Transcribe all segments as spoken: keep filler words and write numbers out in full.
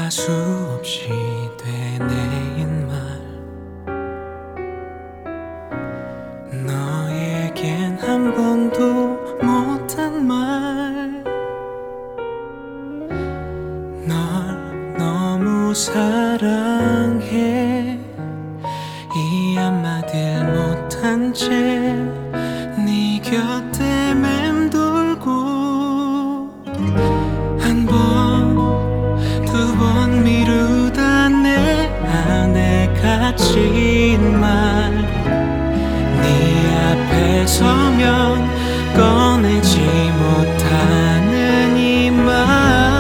수없이 되뇌인 말 너에겐 한 번도 못한 말 널 너무 사랑해 이 한마디를 못한 채 네 곁에 맴돌고 한 번 두 번 미루다 내 안에 갇힌 말 네 앞에 서면 꺼내지 못하는 이 말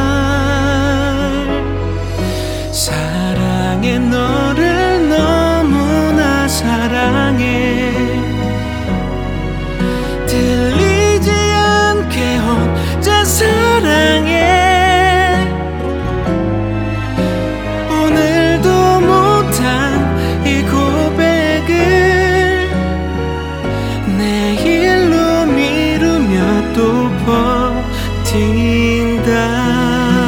사랑해 너를 너무나 사랑해 들리지 않게 혼자 사랑해 오늘도 못한 이 고백을 내일로 미루며 또 버틴다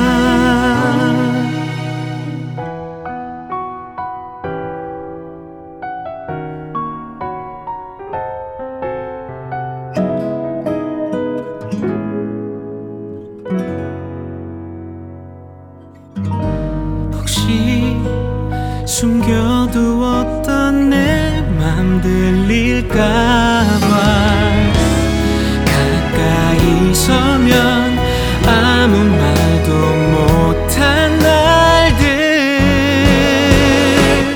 혹시 숨겨두었던 내 맘 들릴까봐 가까이 서면 아무 말도 못한 날들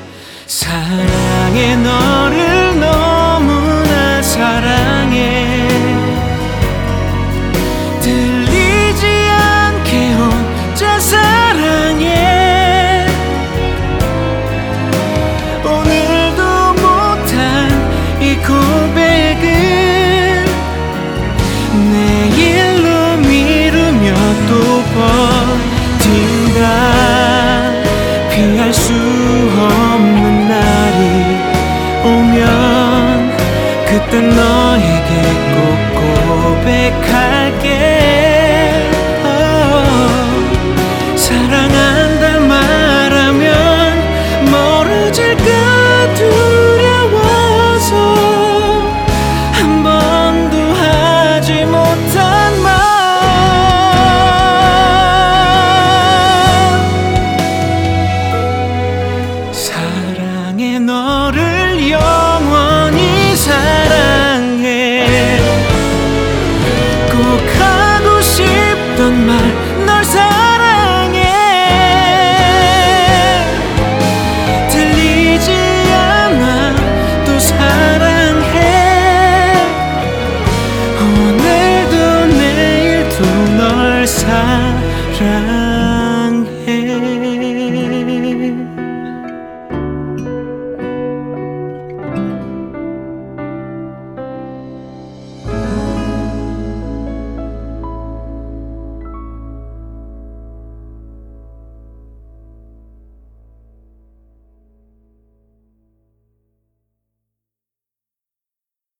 사랑해 너를 너무나 사랑해 들리지 않게 혼자 사랑해 오늘도 못한 이 고백을 내일로 미루며 또 버틴다 피할 수 없는 날이 오면 그땐 너에게 꼭 고백할게 사랑한다 말하면 멀어질까 두려워서 한 번도 하지 못한 말 사랑해 너를 영원히 사랑해 꼭 하고 싶던 말 널 사랑해 들리지 않아 또 사랑해 오늘도 내일도 널 사랑해